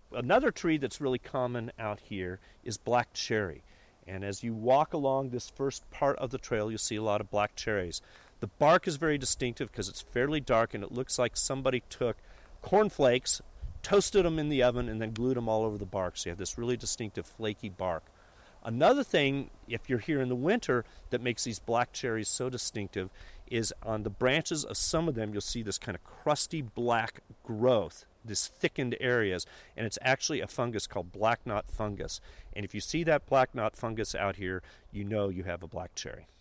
Another tree that's really common out here is black cherry. And as you walk along this first part of the trail, you'll see a lot of black cherries. The bark is very distinctive because it's fairly dark and it looks like somebody took cornflakes, toasted them in the oven, and then glued them all over the bark. So you have this really distinctive flaky bark. Another thing, if you're here in the winter, that makes these black cherries so distinctive is on the branches of some of them, you'll see this kind of crusty black growth, this thickened areas, and it's actually a fungus called black knot fungus. And if you see that black knot fungus out here, you know you have a black cherry.